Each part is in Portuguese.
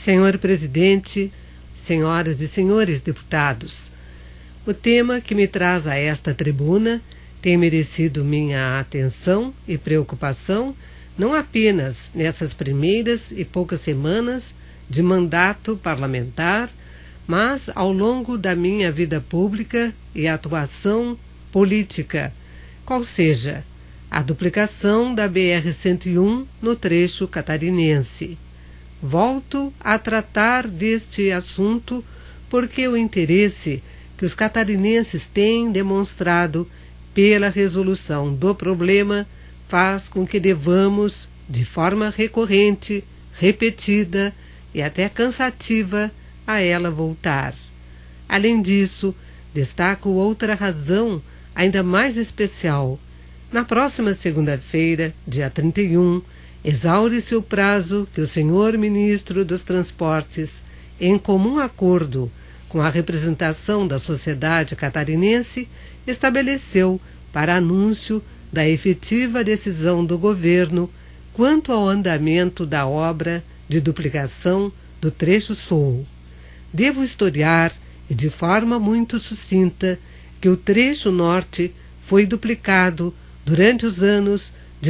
Senhor Presidente, senhoras e senhores deputados, o tema que me traz a esta tribuna tem merecido minha atenção e preocupação não apenas nessas primeiras e poucas semanas de mandato parlamentar, mas ao longo da minha vida pública e atuação política, qual seja a duplicação da BR-101 no trecho catarinense. Volto a tratar deste assunto porque o interesse que os catarinenses têm demonstrado pela resolução do problema faz com que devamos, de forma recorrente, repetida e até cansativa, a ela voltar. Além disso, destaco outra razão ainda mais especial. Na próxima segunda-feira, dia 31, exaure-se o prazo que o senhor ministro dos Transportes, em comum acordo com a representação da sociedade catarinense, estabeleceu para anúncio da efetiva decisão do governo quanto ao andamento da obra de duplicação do trecho sul. Devo historiar, e de forma muito sucinta, que o trecho norte foi duplicado durante os anos de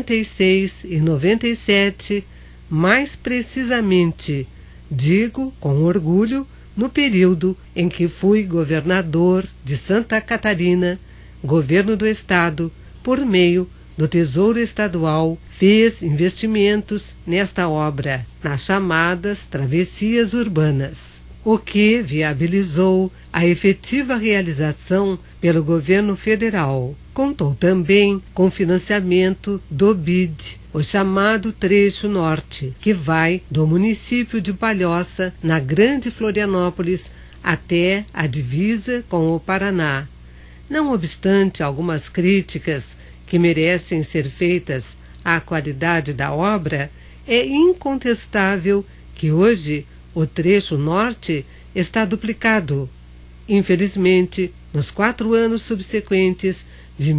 96 e 97, mais precisamente, digo com orgulho, no período em que fui governador de Santa Catarina, governo do estado, por meio do Tesouro Estadual, fez investimentos nesta obra, nas chamadas travessias urbanas, o que viabilizou a efetiva realização pelo governo federal. Contou também com financiamento do BID, o chamado Trecho Norte, que vai do município de Palhoça, na Grande Florianópolis, até a divisa com o Paraná. Não obstante algumas críticas que merecem ser feitas à qualidade da obra, é incontestável que hoje o trecho norte está duplicado. Infelizmente, nos 4 anos subsequentes, de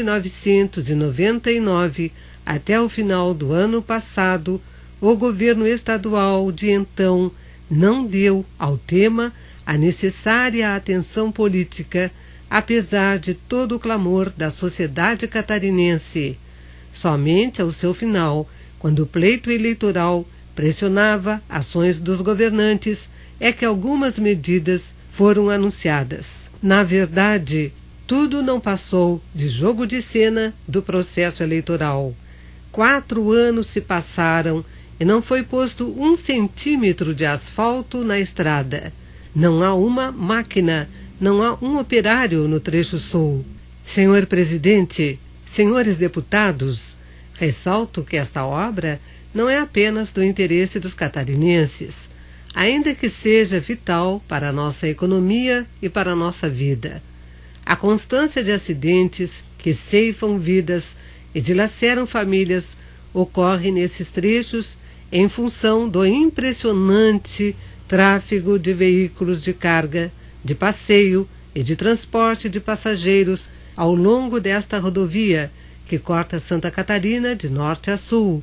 1999 até o final do ano passado, o governo estadual de então não deu ao tema a necessária atenção política, apesar de todo o clamor da sociedade catarinense. Somente ao seu final, quando o pleito eleitoral pressionava ações dos governantes, é que algumas medidas foram anunciadas. Na verdade, tudo não passou de jogo de cena do processo eleitoral. 4 anos se passaram e não foi posto 1 centímetro de asfalto na estrada. Não há uma máquina, não há um operário no trecho sul. Senhor Presidente, senhores deputados, ressalto que esta obra não é apenas do interesse dos catarinenses, ainda que seja vital para a nossa economia e para a nossa vida. A constância de acidentes que ceifam vidas e dilaceram famílias ocorre nesses trechos em função do impressionante tráfego de veículos de carga, de passeio e de transporte de passageiros ao longo desta rodovia que corta Santa Catarina de norte a sul.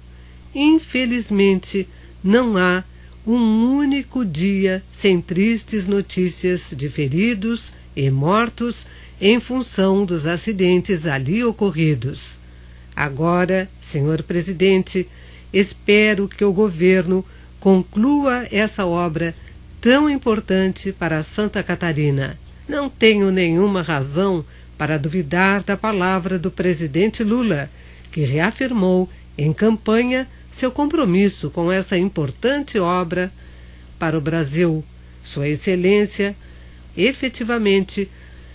Infelizmente, não há um único dia sem tristes notícias de feridos e mortos em função dos acidentes ali ocorridos. Agora, senhor presidente, espero que o governo conclua essa obra tão importante para Santa Catarina. Não tenho nenhuma razão para duvidar da palavra do presidente Lula, que reafirmou em campanha seu compromisso com essa importante obra para o Brasil. Sua Excelência efetivamente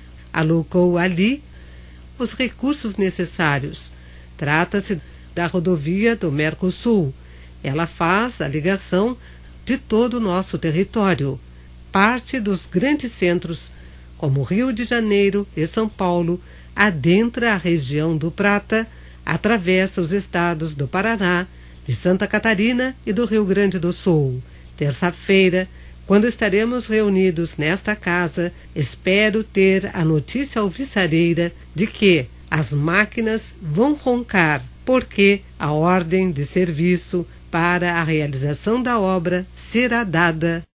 alocou ali os recursos necessários. Trata-se da rodovia do Mercosul. Ela faz a ligação de todo o nosso território. Parte dos grandes centros, como Rio de Janeiro e São Paulo, adentra a região do Prata, atravessa os estados do Paraná, de Santa Catarina e do Rio Grande do Sul. Terça-feira, quando estaremos reunidos nesta casa, espero ter a notícia alvissareira de que as máquinas vão roncar, porque a ordem de serviço para a realização da obra será dada